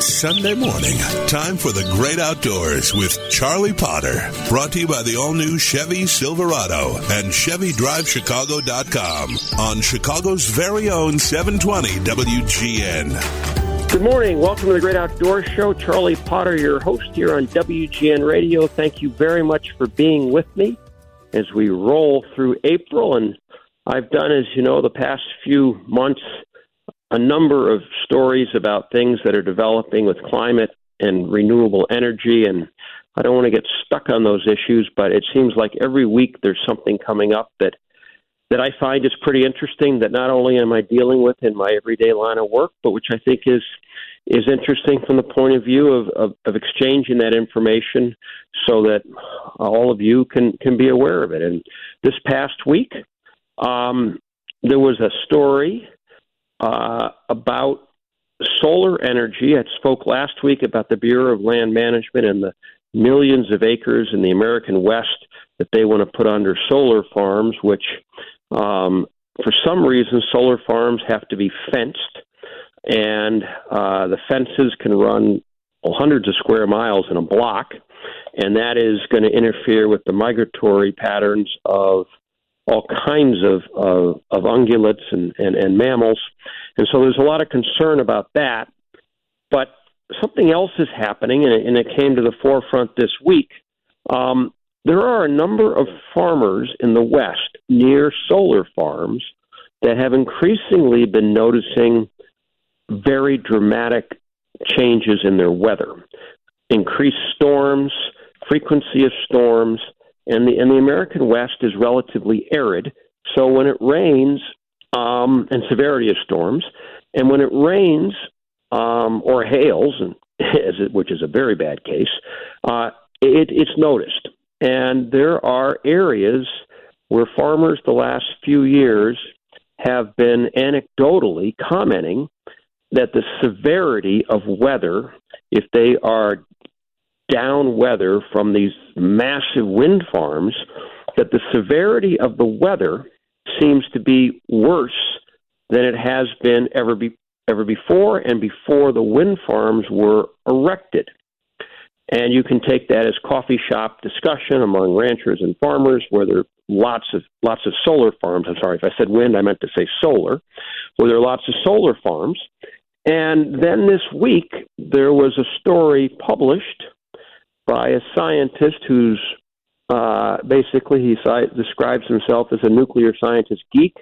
It's Sunday morning. Time for the great outdoors with Charlie Potter. Brought to you by the all-new Chevy Silverado and ChevyDriveChicago.com on Chicago's very own 720 WGN. Good morning. Welcome to the Great Outdoors Show. Charlie Potter, your host here on WGN Radio. Thank you very much for being with me as we roll through April. And I've done, as you know, the past few months, a number of stories about things that are developing with climate and renewable energy. And I don't want to get stuck on those issues, but it seems like every week there's something coming up that I find is pretty interesting, that not only am I dealing with in my everyday line of work, but which I think is interesting from the point of view of exchanging that information so that all of you can be aware of it. And this past week, there was a story about solar energy. I spoke last week about the Bureau of Land Management and the millions of acres in the American West that they want to put under solar farms, which for some reason solar farms have to be fenced, and the fences can run hundreds of square miles in a block, and that is going to interfere with the migratory patterns of all kinds of ungulates and mammals. And so there's a lot of concern about that. But something else is happening, and it came to the forefront this week. There are a number of farmers in the West near solar farms that have increasingly been noticing very dramatic changes in their weather. Increased storms, frequency of storms, and the American West is relatively arid. So when it rains, and severity of storms, and when it rains or hails, which is a very bad case, it's noticed. And there are areas where farmers the last few years have been anecdotally commenting that the severity of weather, if they are down weather from these massive wind farms, that the severity of the weather seems to be worse than it has been ever before, and before the wind farms were erected. And you can take that as coffee shop discussion among ranchers and farmers, where there are lots of solar farms. I'm sorry, if I said wind, I meant to say solar, where there are lots of solar farms. And then this week, there was a story published by a scientist who's basically he describes himself as a nuclear scientist geek,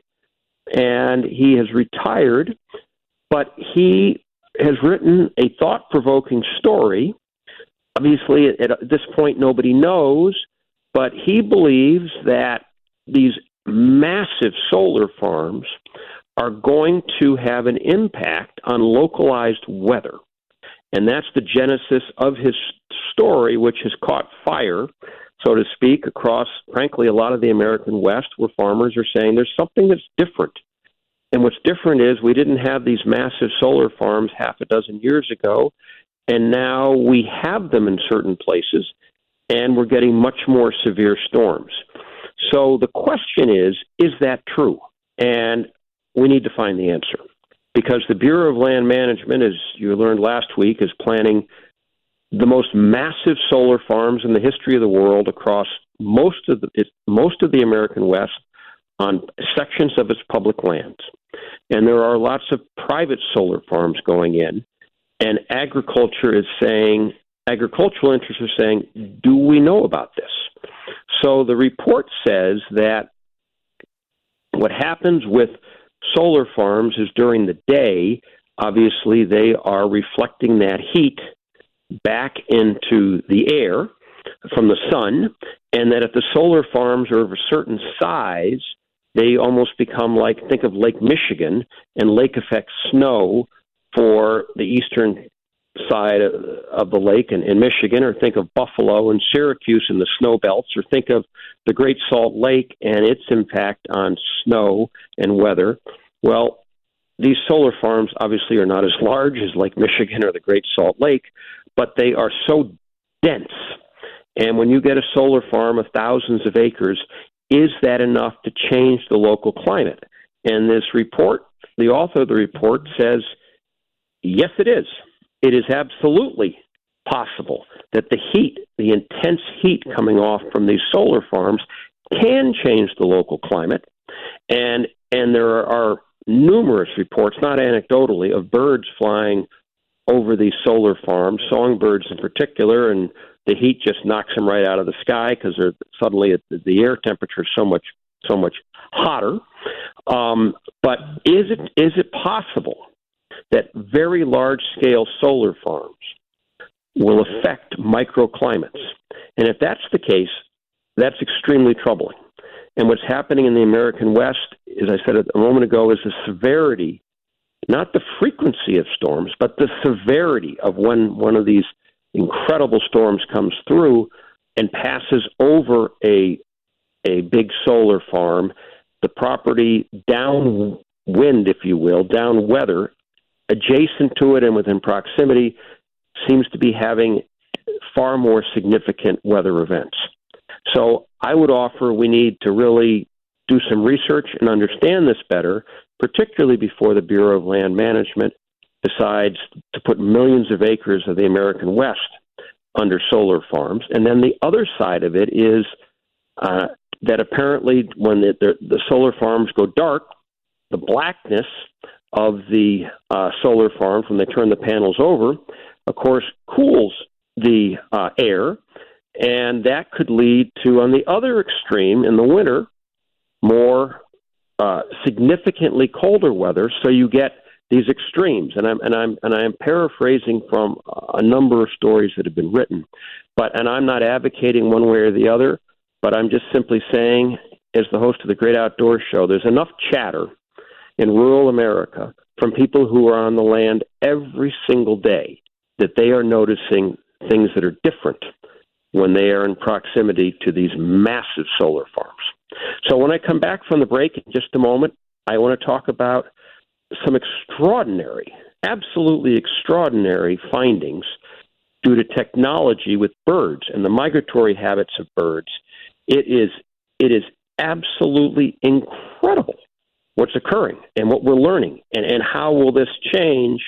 and he has retired, but he has written a thought-provoking story. Obviously, at this point, nobody knows, but he believes that these massive solar farms are going to have an impact on localized weather. And that's the genesis of his story, which has caught fire, so to speak, across, frankly, a lot of the American West, where farmers are saying there's something that's different. And what's different is we didn't have these massive solar farms half a dozen years ago, and now we have them in certain places, and we're getting much more severe storms. So the question is that true? And we need to find the answer, because the Bureau of Land Management, as you learned last week, is planning the most massive solar farms in the history of the world across most of the American West on sections of its public lands. And there are lots of private solar farms going in, and agricultural interests are saying, do we know about this? So the report says that what happens with solar farms is during the day, obviously they are reflecting that heat back into the air from the sun, and that if the solar farms are of a certain size, they almost become like, think of Lake Michigan and lake effect snow for the eastern side of the lake in Michigan, or think of Buffalo and Syracuse in the snow belts, or think of the Great Salt Lake and its impact on snow and weather. Well, these solar farms obviously are not as large as Lake Michigan or the Great Salt Lake, but they are so dense. And when you get a solar farm of thousands of acres, is that enough to change the local climate? And this report, the author of the report says, yes, it is. it is absolutely possible that the heat, the intense heat coming off from these solar farms, can change the local climate. And there are numerous reports, not anecdotally, of birds flying over these solar farms, songbirds in particular, and the heat just knocks them right out of the sky because suddenly the air temperature is so much hotter. But is it possible that very large-scale solar farms will affect microclimates? And if that's the case, that's extremely troubling. And what's happening in the American West, as I said a moment ago, is the severity, not the frequency of storms, but the severity of when one of these incredible storms comes through and passes over a big solar farm, the property downwind, if you will, down weather, adjacent to it and within proximity, seems to be having far more significant weather events. So I would offer we need to really do some research and understand this better, particularly before the Bureau of Land Management decides to put millions of acres of the American West under solar farms. And then the other side of it is that apparently when the solar farms go dark, the blackness of the solar farms when they turn the panels over, of course, cools the air, and that could lead to, on the other extreme, in the winter, more significantly colder weather. So you get these extremes, and I'm paraphrasing from a number of stories that have been written, and I'm not advocating one way or the other, but I'm just simply saying, as the host of the Great Outdoors Show, there's enough chatter in rural America from people who are on the land every single day that they are noticing things that are different when they are in proximity to these massive solar farms. So when I come back from the break in just a moment, I want to talk about some extraordinary, absolutely extraordinary findings due to technology with birds and the migratory habits of birds. It is absolutely incredible what's occurring and what we're learning, and how will this change?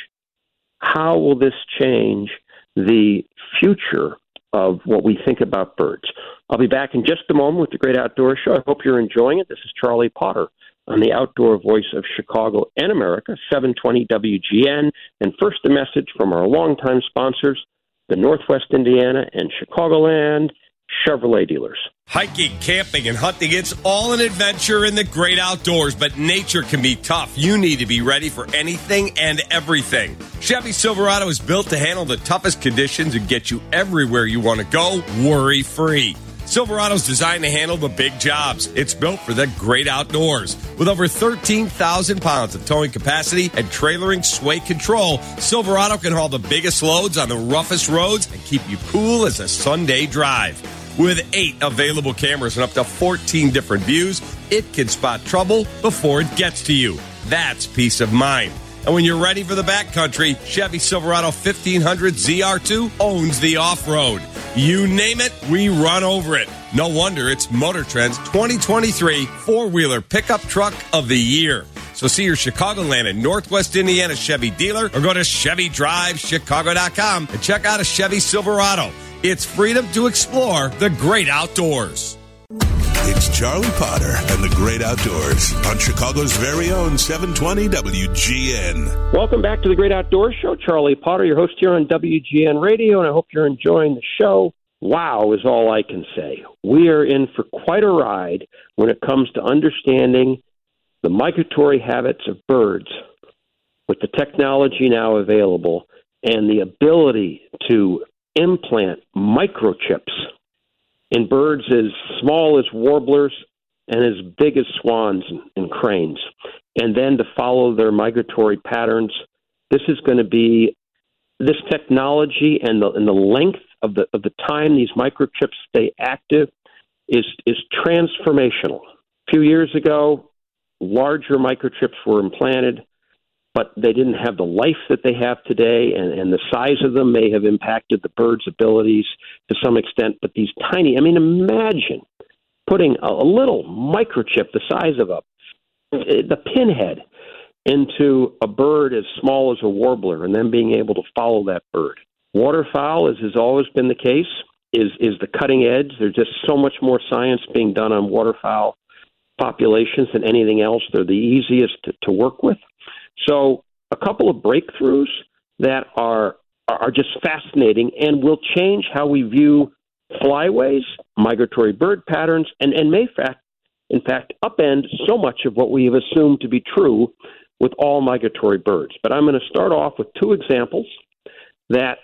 How will this change the future of what we think about birds? I'll be back in just a moment with the Great Outdoors Show. I hope you're enjoying it. This is Charlie Potter on the Outdoor Voice of Chicago and America, 720 WGN. And first, a message from our longtime sponsors, the Northwest Indiana and Chicagoland Chevrolet dealers. Hiking, camping, and hunting, it's all an adventure in the great outdoors, but nature can be tough. You need to be ready for anything and everything. Chevy Silverado is built to handle the toughest conditions and get you everywhere you want to go, worry-free. Silverado's designed to handle the big jobs. It's built for the great outdoors. With over 13,000 pounds of towing capacity and trailering sway control, Silverado can haul the biggest loads on the roughest roads and keep you cool as a Sunday drive. With 8 available cameras and up to 14 different views, it can spot trouble before it gets to you. That's peace of mind. And when you're ready for the backcountry, Chevy Silverado 1500 ZR2 owns the off-road. You name it, we run over it. No wonder it's Motor Trend's 2023 four-wheeler pickup truck of the year. So see your Chicagoland and Northwest Indiana Chevy dealer or go to ChevyDriveChicago.com and check out a Chevy Silverado. It's freedom to explore the great outdoors. It's Charlie Potter and the Great Outdoors on Chicago's very own 720 WGN. Welcome back to the Great Outdoors Show. Charlie Potter, your host here on WGN Radio, and I hope you're enjoying the show. Wow is all I can say. We are in for quite a ride when it comes to understanding the migratory habits of birds with the technology now available and the ability to implant microchips in birds as small as warblers and as big as swans and cranes, and then to follow their migratory patterns. This is going to be this technology, and the length of the time these microchips stay active is transformational. A few years ago, larger microchips were implanted, but they didn't have the life that they have today, and the size of them may have impacted the bird's abilities to some extent. But these tiny, imagine putting a little microchip the size of the pinhead into a bird as small as a warbler and then being able to follow that bird. Waterfowl, as has always been the case, is the cutting edge. There's just so much more science being done on waterfowl populations than anything else. They're the easiest to work with. So a couple of breakthroughs that are just fascinating and will change how we view flyways, migratory bird patterns, and may in fact upend so much of what we have assumed to be true with all migratory birds. But I'm going to start off with two examples that,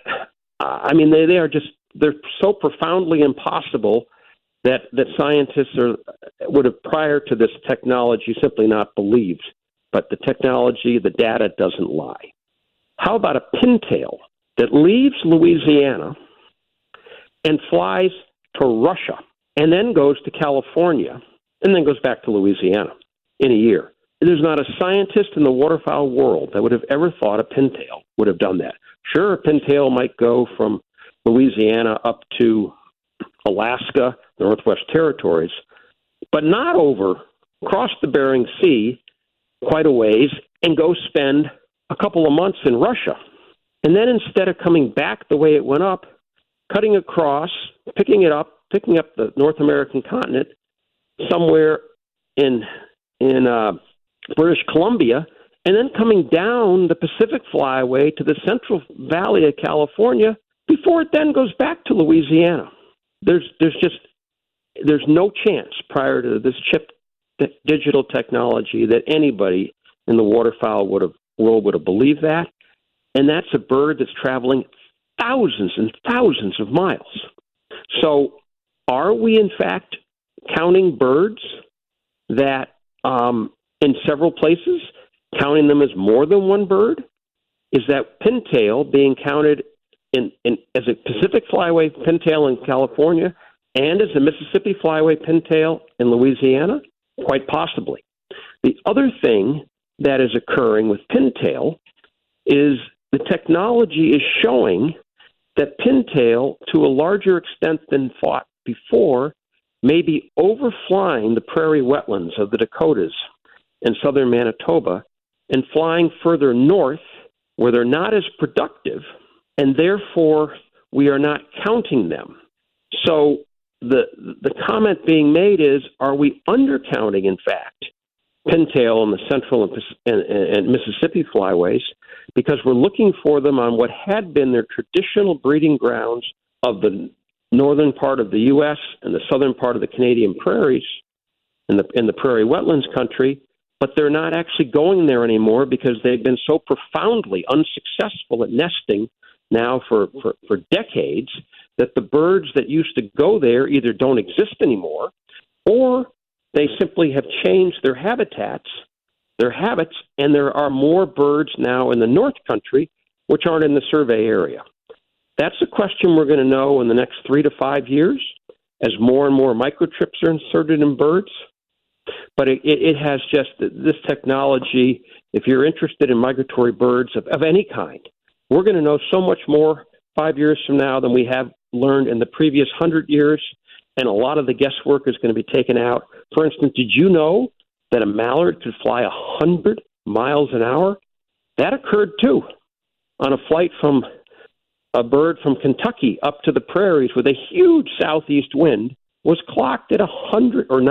they're so profoundly impossible that scientists would have, prior to this technology, simply not believed. But the technology, the data doesn't lie. How about a pintail that leaves Louisiana and flies to Russia and then goes to California and then goes back to Louisiana in a year? There's not a scientist in the waterfowl world that would have ever thought a pintail would have done that. Sure, a pintail might go from Louisiana up to Alaska, the Northwest Territories, but not across the Bering Sea quite a ways and go spend a couple of months in Russia. And then instead of coming back the way it went up, cutting across, picking up the North American continent somewhere in British Columbia, and then coming down the Pacific Flyway to the Central Valley of California before it then goes back to Louisiana. There's no chance prior to this chip digital technology that anybody in the waterfowl world would have believed that. And that's a bird that's traveling thousands and thousands of miles. So are we, in fact, counting birds that in several places, counting them as more than one bird? Is that pintail being counted as a Pacific Flyway pintail in California and as a Mississippi Flyway pintail in Louisiana? Quite possibly. The other thing that is occurring with pintail is the technology is showing that pintail, to a larger extent than thought before, may be overflying the prairie wetlands of the Dakotas and southern Manitoba and flying further north where they're not as productive, and therefore we are not counting them. So the comment being made is, are we undercounting, in fact, pintail in the Central and Mississippi flyways because we're looking for them on what had been their traditional breeding grounds of the northern part of the U.S. and the southern part of the Canadian prairies in the prairie wetlands country, but they're not actually going there anymore because they've been so profoundly unsuccessful at nesting now for decades that the birds that used to go there either don't exist anymore or they simply have changed their habits, and there are more birds now in the North Country which aren't in the survey area. That's a question we're going to know in the next 3 to 5 years as more and more microchips are inserted in birds. But it has just this technology. If you're interested in migratory birds of any kind, we're going to know so much more 5 years from now than we have learned in the previous 100 years, and a lot of the guesswork is going to be taken out. For instance, did you know that a mallard could fly 100 miles an hour? That occurred, too, on a flight from a bird from Kentucky up to the prairies with a huge southeast wind, was clocked at 100 or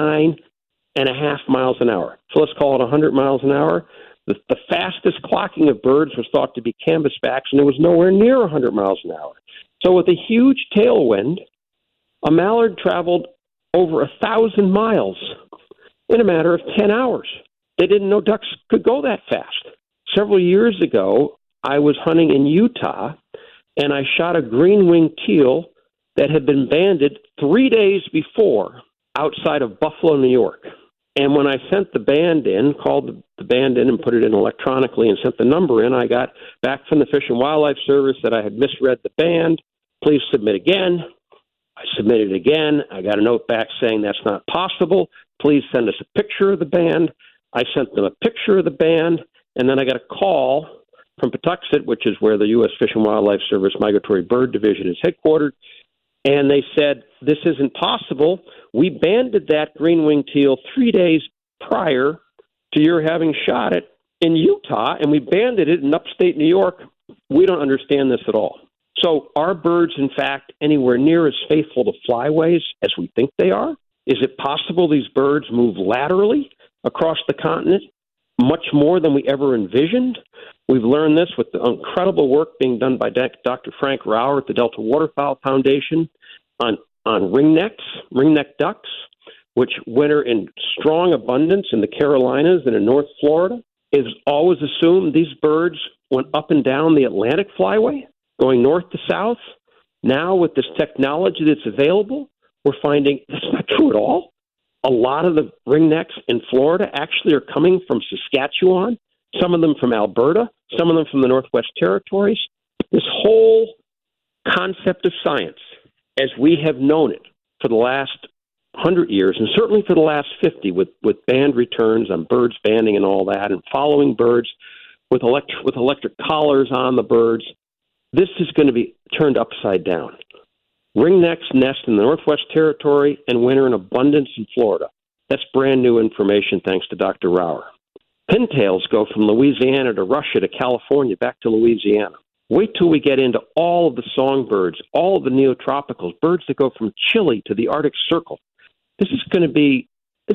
99.5 miles an hour. So let's call it 100 miles an hour. The fastest clocking of birds was thought to be canvasbacks, and it was nowhere near 100 miles an hour. So with a huge tailwind, a mallard traveled over 1,000 miles in a matter of 10 hours. They didn't know ducks could go that fast. Several years ago, I was hunting in Utah, and I shot a green-winged teal that had been banded 3 days before outside of Buffalo, New York. And when I sent the band in, called the band in and put it in electronically and sent the number in, I got back from the Fish and Wildlife Service that I had misread the band. Please submit again. I submitted again. I got a note back saying that's not possible. Please send us a picture of the band. I sent them a picture of the band, and then I got a call from Patuxent, which is where the U.S. Fish and Wildlife Service Migratory Bird Division is headquartered, and they said, this isn't possible. We banded that green-winged teal 3 days prior to your having shot it in Utah, and we banned it in upstate New York. We don't understand this at all. So are birds, in fact, anywhere near as faithful to flyways as we think they are? Is it possible these birds move laterally across the continent much more than we ever envisioned? We've learned this with the incredible work being done by Dr. Frank Rauer at the Delta Waterfowl Foundation on ringneck ducks, which winter in strong abundance in the Carolinas and in North Florida. Is always assumed these birds went up and down the Atlantic flyway, going north to south. Now, with this technology that's available, we're finding that's not true at all. A lot of the ringnecks in Florida actually are coming from Saskatchewan, some of them from Alberta, some of them from the Northwest Territories. This whole concept of science, as we have known it for the last 100 years, and certainly for the last 50, with banned returns on birds banding and all that, and following birds with electric collars on the birds, this is going to be turned upside down. Ringnecks nest in the Northwest Territory and winter in abundance in Florida. That's brand new information thanks to Dr. Rauer. Pintails go from Louisiana to Russia to California, back to Louisiana. Wait till we get into all of the songbirds, all of the neotropicals, birds that go from Chile to the Arctic Circle. This is going to be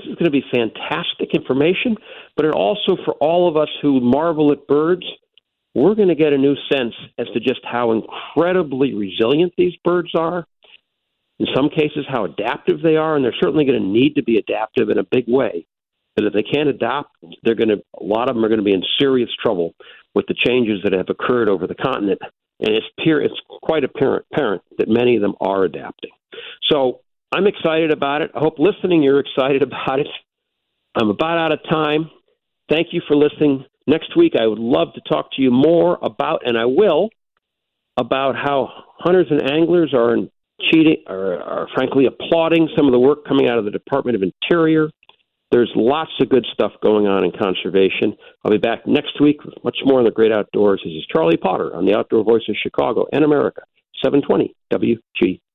fantastic information, but it also, for all of us who marvel at birds, we're going to get a new sense as to just how incredibly resilient these birds are, in some cases how adaptive they are, and they're certainly going to need to be adaptive in a big way. But if they can't adapt, a lot of them are going to be in serious trouble with the changes that have occurred over the continent, and it's quite apparent that many of them are adapting. So I'm excited about it. I hope listening you're excited about it. I'm about out of time. Thank you for listening. Next week, I would love to talk to you more about, and I will, about how hunters and anglers are frankly applauding some of the work coming out of the Department of Interior. There's lots of good stuff going on in conservation. I'll be back next week with much more on the great outdoors. This is Charlie Potter on the Outdoor Voice of Chicago and America, 720 WG.